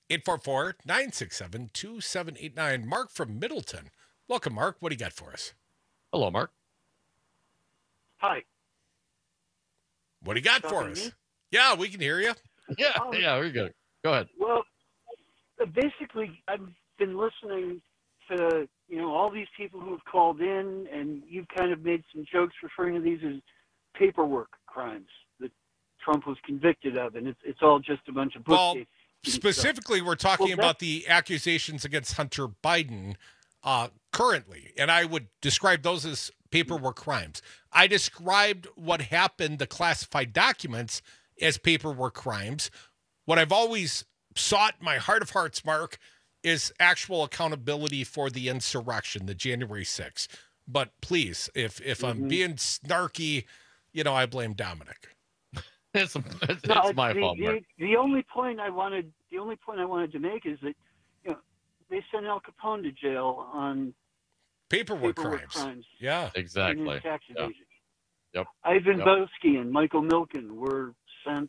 844-967-2789. Mark from Middleton. Welcome, Mark. What do you got for us? Hello, Mark. Hi. What do you got for us? Yeah, we can hear you. Yeah, we're good. Go ahead. Well, basically, I've been listening to all these people who have called in, and you've kind of made some jokes referring to these as paperwork crimes that Trump was convicted of, and it's all just a bunch of bookkeeping. Specifically, we're talking about the accusations against Hunter Biden currently, and I would describe those as paperwork crimes. I described what happened, the classified documents, as paperwork crimes. What I've always sought in my heart of hearts, Mark, is actual accountability for the insurrection, the January 6th. But please, if I'm being snarky, I blame Dominic. It's my fault, Mark. The only point I wanted to make is that they sent Al Capone to jail on paperwork crimes. Yeah, exactly. And tax evasion. Yep. Ivan Boesky and Michael Milken were sent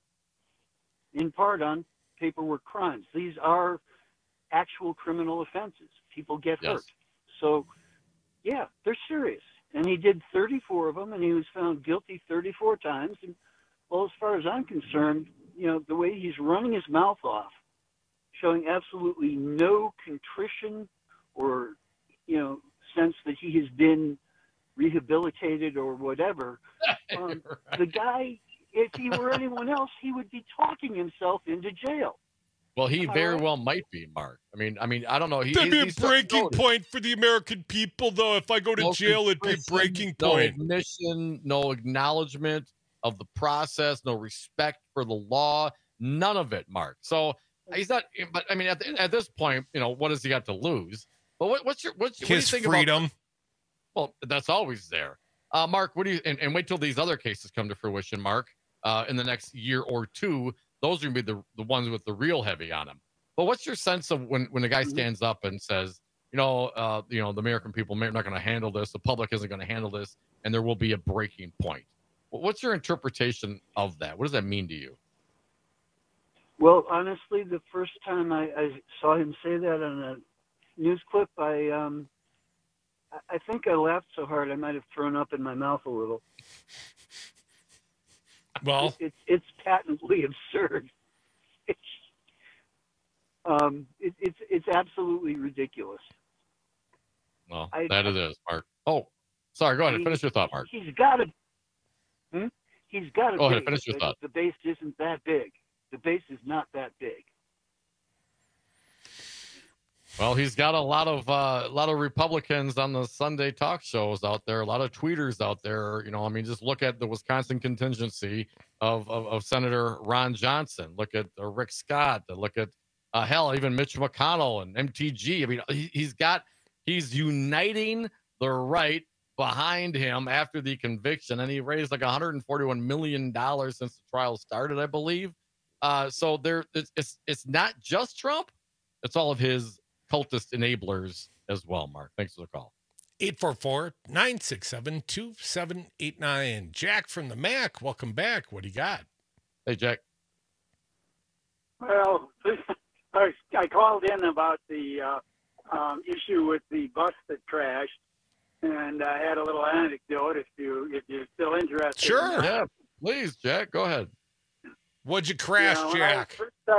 in part on paperwork crimes. These are actual criminal offenses. People get hurt. So, yeah, they're serious. And he did 34 of them, and he was found guilty 34 times. And, well, as far as I'm concerned, the way he's running his mouth off, showing absolutely no contrition or, sense that he has been rehabilitated or whatever, the guy, if he were anyone else, he would be talking himself into jail. Well, he very well might be, Mark. I mean, I don't know. There'd be a breaking point for the American people, though. If I go to jail, it'd be a breaking point. No admission, no acknowledgement of the process, no respect for the law, none of it, Mark. So he's not. But I mean, at this point, what has he got to lose? But what do you think freedom? About? Well, that's always there, Mark. What do you? And wait till these other cases come to fruition, Mark. In the next year or two. Those are going to be the ones with the real heavy on them. But what's your sense of when the guy stands up and says, the American people are not going to handle this, the public isn't going to handle this, and there will be a breaking point. What's your interpretation of that? What does that mean to you? Well, honestly, the first time I saw him say that on a news clip, I think I laughed so hard I might have thrown up in my mouth a little. Well, it's patently absurd. It's absolutely ridiculous. Well, that it is, Mark. Oh, sorry. Go ahead. Finish your thought, Mark. He's got to. He's got to. Go ahead. Finish your thought. The base isn't that big. The base is not that big. Well, he's got a lot of Republicans on the Sunday talk shows out there, a lot of tweeters out there. Just look at the Wisconsin contingency of Senator Ron Johnson. Look at Rick Scott. Look at even Mitch McConnell and MTG. I mean, he's uniting the right behind him after the conviction, and he raised like $141 million since the trial started, I believe. So it's not just Trump; it's all of his cultist enablers as well, Mark. Thanks for the call. 844-967-2789. Jack from the MAC, welcome back. What do you got? Hey, Jack. Well, I called in about the issue with the bus that crashed, and I had a little anecdote if you're still interested. Sure. Yeah, please, Jack. Go ahead. What'd you crash, Jack?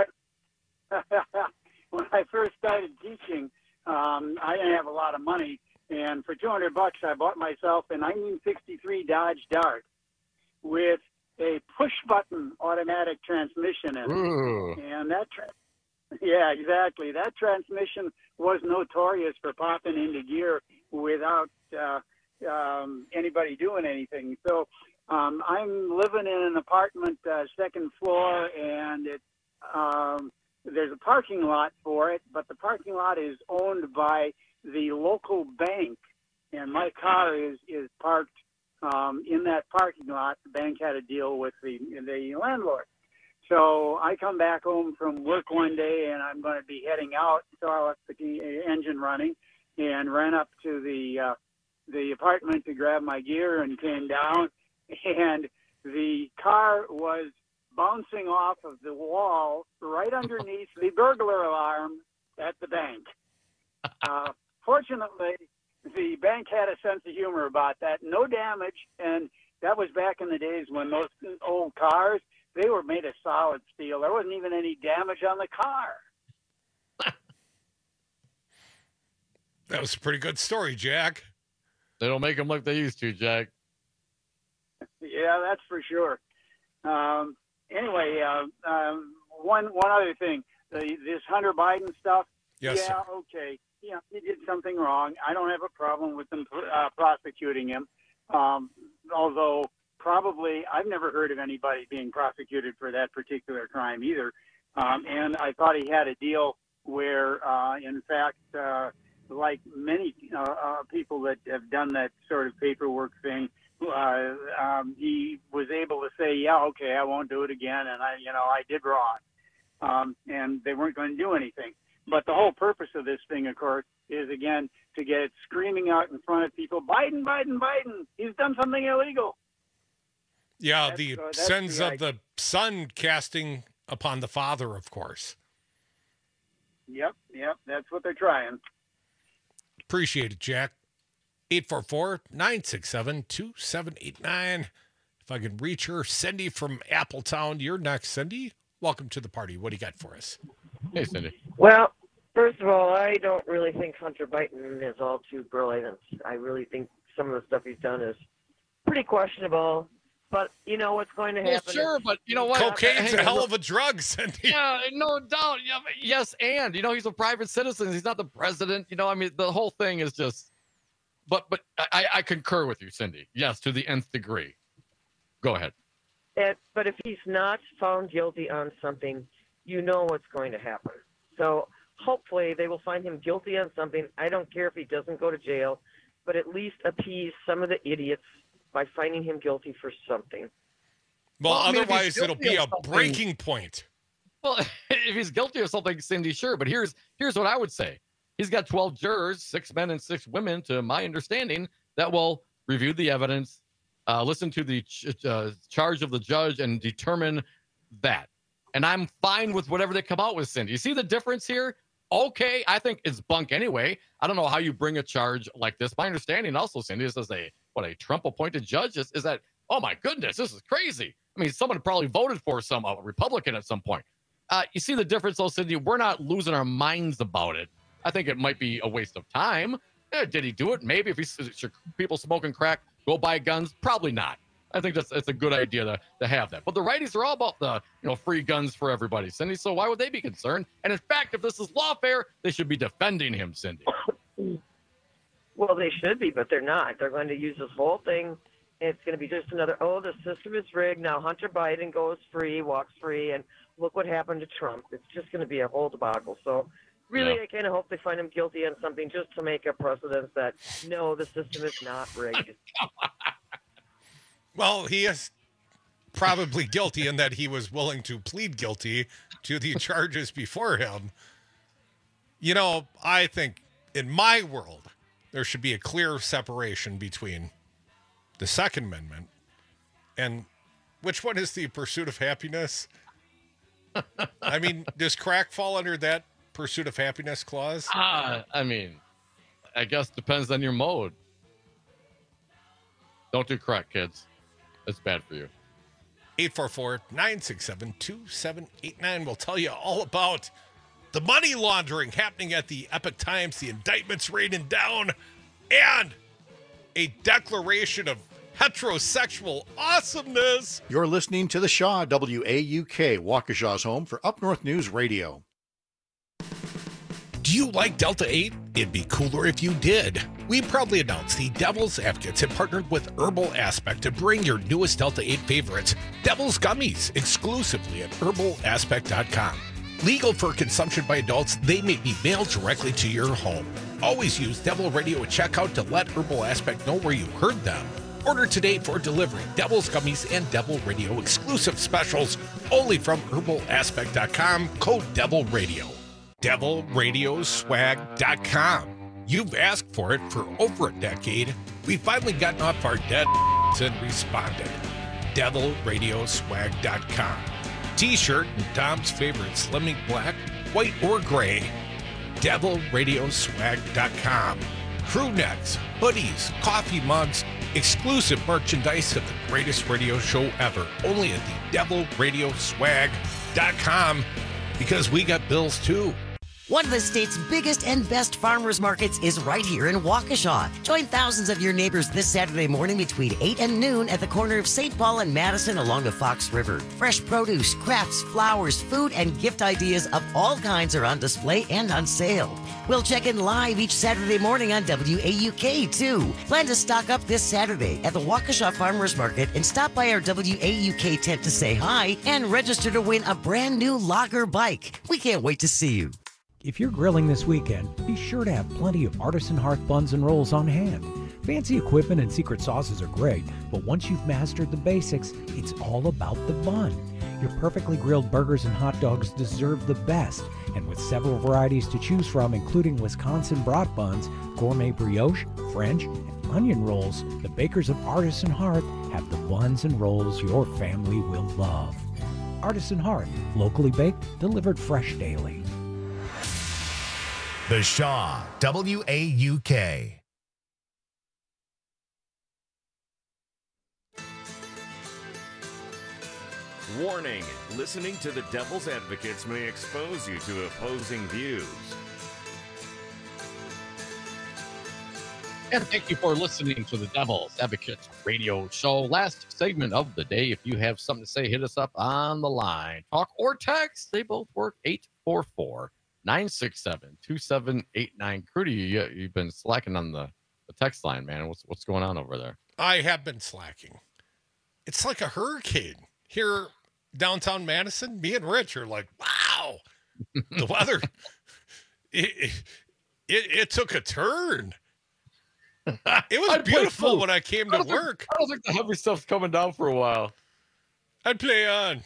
When I first started teaching, I didn't have a lot of money, and for $200 I bought myself a 1963 Dodge Dart. with a push-button automatic transmission in it. Ooh. And yeah, exactly. That transmission was notorious for popping into gear without anybody doing anything. So I'm living in an apartment, second floor, and there's a parking lot for it, but the parking lot is owned by the local bank, and my car is parked in that parking lot. The bank had a deal with the landlord. So I come back home from work one day, and I'm going to be heading out. So I left the engine running and ran up to the apartment to grab my gear and came down. And the car was bouncing off of the wall right underneath the burglar alarm at the bank. Fortunately, the bank had a sense of humor about that. No damage, and that was back in the days when those old cars, they were made of solid steel. There wasn't even any damage on the car. That was a pretty good story, Jack. They don't make them like they used to, Jack. Yeah, that's for sure. Anyway, one other thing. This Hunter Biden stuff. Yes, yeah, sir. okay. Yeah, he did something wrong. I don't have a problem with them prosecuting him. Although probably I've never heard of anybody being prosecuted for that particular crime either. And I thought he had a deal where, in fact, like many people that have done that sort of paperwork thing, he was able to say, yeah, okay, I won't do it again. And I did wrong. And they weren't going to do anything. But the whole purpose of this thing, of course, is, again, to get it screaming out in front of people, Biden, Biden, Biden, he's done something illegal. Yeah, the sins of the son casting upon the father, of course. Yep, that's what they're trying. Appreciate it, Jack. 844-967-2789. If I can reach her. Cindy from Appletown, you're next, Cindy. Welcome to the party. What do you got for us? Hey, Cindy. Well, first of all, I don't really think Hunter Biden is all too brilliant. I really think some of the stuff he's done is pretty questionable. But you know what's going to happen? Well, sure, but you know what? Cocaine's a hell of a drug, Cindy. Yeah, no doubt. Yeah, yes, and he's a private citizen. He's not the president. I mean, the whole thing is just. But I concur with you, Cindy. Yes, to the nth degree. Go ahead. But if he's not found guilty on something, you know what's going to happen. So hopefully they will find him guilty on something. I don't care if he doesn't go to jail, but at least appease some of the idiots by finding him guilty for something. Well, otherwise it'll be a breaking point. Well, if he's guilty of something, Cindy, sure. But here's what I would say. He's got 12 jurors, 6 men and 6 women, to my understanding, that will review the evidence, listen to the charge of the judge, and determine that. And I'm fine with whatever they come out with, Cindy. You see the difference here? Okay, I think it's bunk anyway. I don't know how you bring a charge like this. My understanding also, Cindy, is as a Trump-appointed judge is that, oh my goodness, this is crazy. I mean, someone probably voted for a Republican at some point. You see the difference, though, Cindy? We're not losing our minds about it. I think it might be a waste of time. Did he do it? Maybe. If should people smoking crack go buy guns? Probably not. I think that's a good idea to have that. But the righties are all about the free guns for everybody, Cindy. So why would they be concerned? And in fact, if this is lawfare, they should be defending him, Cindy. Well, they should be, but they're not. They're going to use this whole thing. It's going to be just another, the system is rigged. Now Hunter Biden goes free, walks free, and look what happened to Trump. It's just going to be a whole debacle. So really, I kind of hope they find him guilty on something just to make a precedent that, no, the system is not rigged. Well, he is probably guilty in that he was willing to plead guilty to the charges before him. I think in my world, there should be a clear separation between the Second Amendment and which one is the pursuit of happiness? I mean, does crack fall under that pursuit of happiness clause? I mean, I guess depends on your mode. Don't do crack, kids. It's bad for you. 844-967-2789 will tell you all about the money laundering happening at the Epoch Times, the indictments raining down, and a declaration of heterosexual awesomeness. You're listening to The Shaw, WAUK, Waukesha's home for Up North News Radio. Do you like Delta 8? It'd be cooler if you did. We proudly announced the Devil's Advocates have partnered with Herbal Aspect to bring your newest Delta 8 favorites, Devil's Gummies, exclusively at herbalaspect.com. Legal for consumption by adults, they may be mailed directly to your home. Always use Devil Radio at checkout to let Herbal Aspect know where you heard them. Order today for delivery. Devil's Gummies and Devil Radio exclusive specials only from herbalaspect.com, code Devil Radio. DevilRadioswag.com. You've asked for it for over a decade. We've finally gotten off our dead and responded. DevilRadioswag.com. T-shirt and Tom's favorite slimming black, white, or gray. DevilRadioswag.com. Crew necks, hoodies, coffee mugs, exclusive merchandise of the greatest radio show ever. Only at the DevilRadioswag.com, because we got bills too. One of the state's biggest and best farmers markets is right here in Waukesha. Join thousands of your neighbors this Saturday morning between 8 and noon at the corner of St. Paul and Madison along the Fox River. Fresh produce, crafts, flowers, food, and gift ideas of all kinds are on display and on sale. We'll check in live each Saturday morning on WAUK, too. Plan to stock up this Saturday at the Waukesha Farmers Market and stop by our WAUK tent to say hi and register to win a brand new Lager bike. We can't wait to see you. If you're grilling this weekend, be sure to have plenty of Artisan Hearth buns and rolls on hand. Fancy equipment and secret sauces are great, but once you've mastered the basics, it's all about the bun. Your perfectly grilled burgers and hot dogs deserve the best, and with several varieties to choose from, including Wisconsin brat buns, gourmet brioche, French, and onion rolls, the bakers of Artisan Hearth have the buns and rolls your family will love. Artisan Hearth, locally baked, delivered fresh daily. The Shaw, WAUK. Warning, listening to the Devil's Advocates may expose you to opposing views. And thank you for listening to the Devil's Advocates radio show. Last segment of the day. If you have something to say, hit us up on the line. Talk or text. They both work. 844-967-2789. Crudy, you've been slacking on the text line, man. What's going on over there? I have been slacking. It's like a hurricane here downtown Madison. Me and Rich are like, wow, the weather, it took a turn. It was beautiful when I came to work. I don't think the heavy stuff's coming down for a while. I'd play on.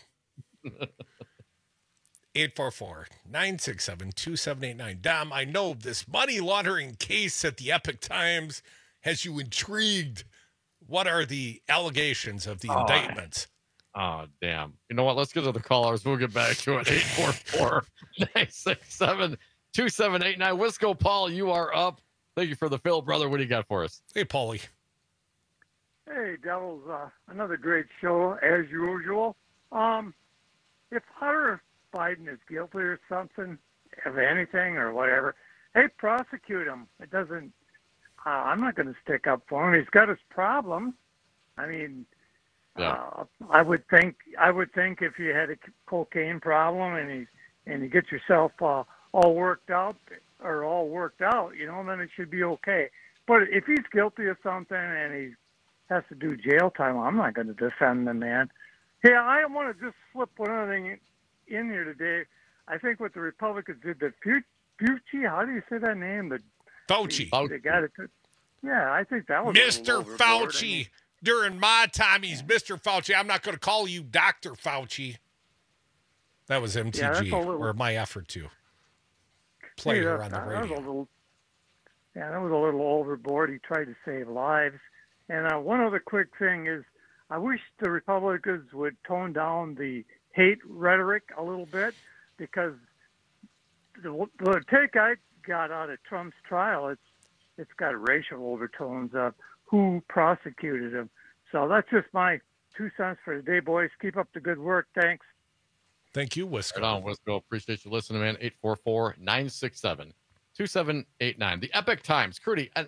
844-967-2789. Dom, I know this money laundering case at the Epic Times has you intrigued. What are the allegations of the indictments? Oh, damn. You know what? Let's get to the callers. We'll get back to it. 844-967-2789. Wisco, Paul, you are up. Thank you for the fill, brother. What do you got for us? Hey, Paulie. Hey, Devils. Another great show, as usual. If Hunter Biden is guilty or something, of anything or whatever, hey, prosecute him. It doesn't, I'm not going to stick up for him. He's got his problems. I mean, I would think if you had a cocaine problem and you get yourself all worked out, you know, then it should be okay. But if he's guilty of something and he has to do jail time, I'm not going to defend the man. Hey, I want to just slip one other thing in here today. I think what the Republicans did, the Fauci, how do you say that name? Fauci. The guy that took, yeah, I think that was Mr. Fauci. During my time, he's Mr. Fauci. I'm not going to call you Dr. Fauci. That was MTG, or my effort to play her on the radio. That was a little overboard. He tried to save lives. And one other quick thing is, I wish the Republicans would tone down the hate rhetoric a little bit, because the take I got out of Trump's trial, it's got racial overtones of who prosecuted him. So that's just my 2 cents for today, boys. Keep up the good work. Thanks. Thank you, Wisco. Right on, Wisco. Appreciate you listening, man. 844-967-2789. The Epic Times. Crudy,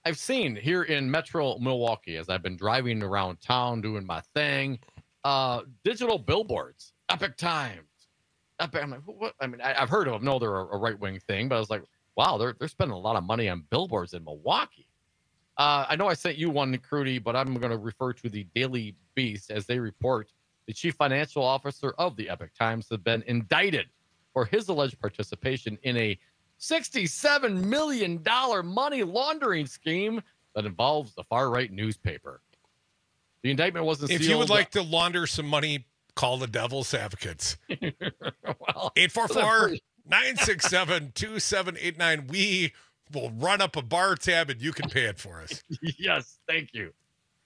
I've seen here in Metro Milwaukee, as I've been driving around town doing my thing, digital billboards, Epic Times. I'm like, what? I mean, I've heard of them. No, they're a right-wing thing, but I was like, wow, they're spending a lot of money on billboards in Milwaukee. I know I sent you one, Crudy, but I'm going to refer to the Daily Beast as they report the chief financial officer of the Epic Times has been indicted for his alleged participation in a $67 million money laundering scheme that involves the far-right newspaper. The indictment wasn't sealed. If you would like to launder some money, call the Devil's Advocates. Well, 844-967-2789. We will run up a bar tab and you can pay it for us. Yes, thank you.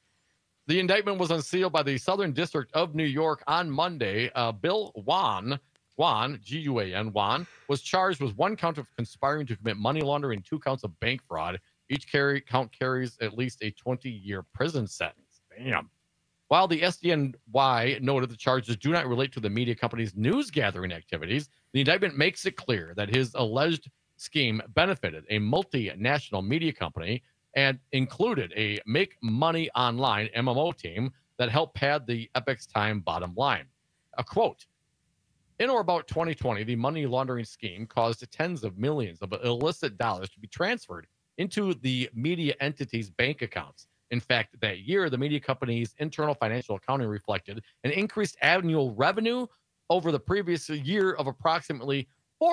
The indictment was unsealed by the Southern District of New York on Monday. Bill Wan, G-U-A-N, Wan, was charged with 1 count of conspiring to commit money laundering and 2 counts of bank fraud. Each count carries at least a 20-year prison sentence. Damn. While the SDNY noted the charges do not relate to the media company's news gathering activities, the indictment makes it clear that his alleged scheme benefited a multinational media company and included a Make Money Online MMO team that helped pad the Epic's Time bottom line. A quote, in or about 2020, the money laundering scheme caused tens of millions of illicit dollars to be transferred into the media entity's bank accounts. In fact, that year, the media company's internal financial accounting reflected an increased annual revenue over the previous year of approximately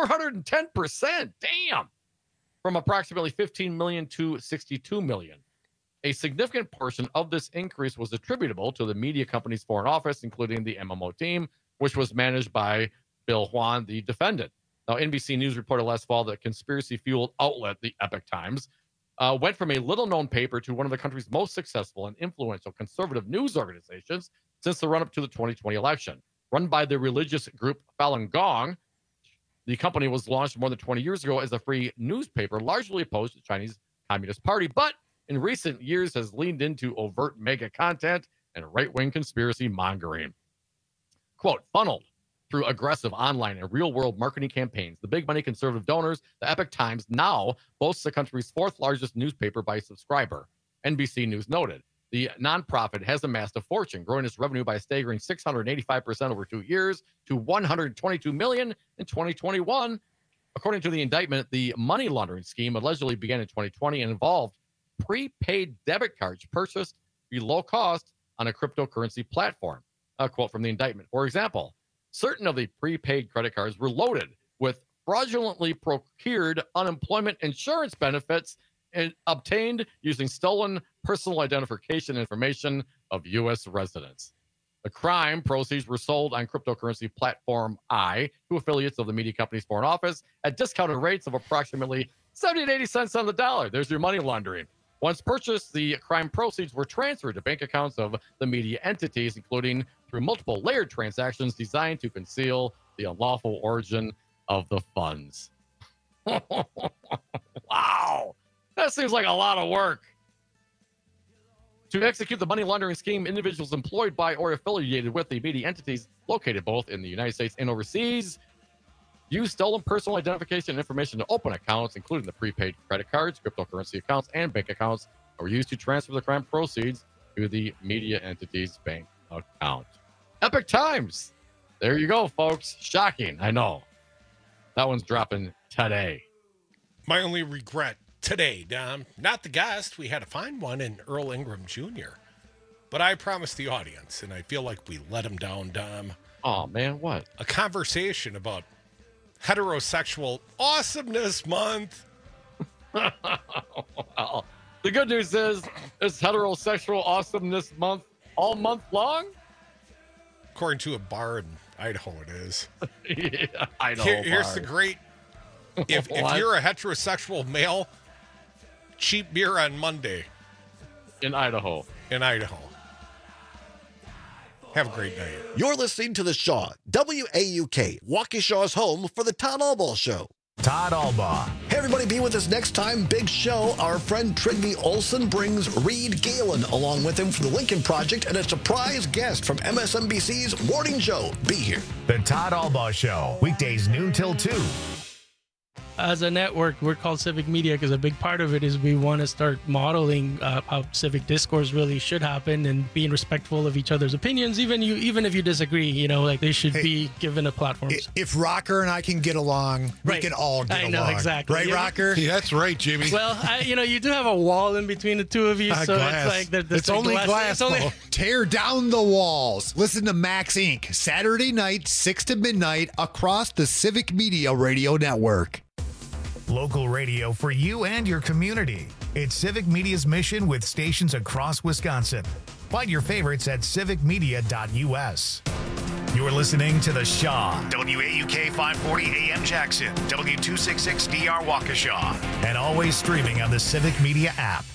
410%. Damn! From approximately 15 million to 62 million. A significant portion of this increase was attributable to the media company's foreign office, including the MMO team, which was managed by Bill Juan, the defendant. Now, NBC News reported last fall that conspiracy-fueled outlet, the Epic Times, went from a little-known paper to one of the country's most successful and influential conservative news organizations since the run-up to the 2020 election. Run by the religious group Falun Gong, the company was launched more than 20 years ago as a free newspaper, largely opposed to the Chinese Communist Party, but in recent years has leaned into overt mega content and right-wing conspiracy mongering. Quote, funneled through aggressive online and real-world marketing campaigns, the big money conservative donors, the Epic Times, now boasts the country's 4th largest newspaper by subscriber. NBC News noted. The nonprofit has amassed a fortune, growing its revenue by a staggering 685% over 2 years to $122 million in 2021. According to the indictment, the money laundering scheme allegedly began in 2020 and involved prepaid debit cards purchased below cost on a cryptocurrency platform. A quote from the indictment. For example, certain of the prepaid credit cards were loaded with fraudulently procured unemployment insurance benefits and obtained using stolen personal identification information of U.S. residents. The crime proceeds were sold on cryptocurrency platform I to affiliates of the media company's foreign office at discounted rates of approximately 70 to 80 cents on the dollar. There's your money laundering. Once purchased, the crime proceeds were transferred to bank accounts of the media entities, including through multiple layered transactions designed to conceal the unlawful origin of the funds. Wow. That seems like a lot of work. To execute the money laundering scheme, individuals employed by or affiliated with the media entities located both in the United States and overseas use stolen personal identification information to open accounts, including the prepaid credit cards, cryptocurrency accounts, and bank accounts that were used to transfer the crime proceeds to the media entity's bank account. Epic Times. There you go, folks. Shocking. I know. That one's dropping today. My only regret today, Dom, not the guest. We had to find one in Earl Ingram Jr. But I promised the audience, and I feel like we let him down, Dom. Oh, man, what? A conversation about heterosexual awesomeness month. Well, the good news is it's heterosexual awesomeness month all month long. According to a bar in Idaho, it is. Yeah, Idaho. Here's the great. If you're a heterosexual male, cheap beer on Monday. In Idaho. In Idaho. Have a great night. You're listening to The Shaw, WAUK, Waukesha's home for the Todd Albaugh Show. Todd Albaugh. Hey, everybody, be with us next time. Big show. Our friend Trygve Olsen brings Reed Galen along with him for the Lincoln Project and a surprise guest from MSNBC's Morning Joe. Be here. The Todd Albaugh Show, weekdays noon till 2. as a network, we're called Civic Media because a big part of it is we want to start modeling how civic discourse really should happen and being respectful of each other's opinions, even if you disagree. Like they should be given a platform. If Rocker and I can get along, we can all get along. I know, exactly. Right, Rocker? Yeah, that's right, Jimmy. Well, you do have a wall in between the two of you, so glass. it's like it's only glass. Tear down the walls. Listen to Max Inc. Saturday night, 6 to midnight, across the Civic Media Radio Network. Local radio for you and your community. It's Civic Media's mission with stations across Wisconsin. Find your favorites at civicmedia.us. You're listening to The Shaw, WAUK 540 AM Jackson, W266DR Waukesha, and always streaming on the Civic Media app.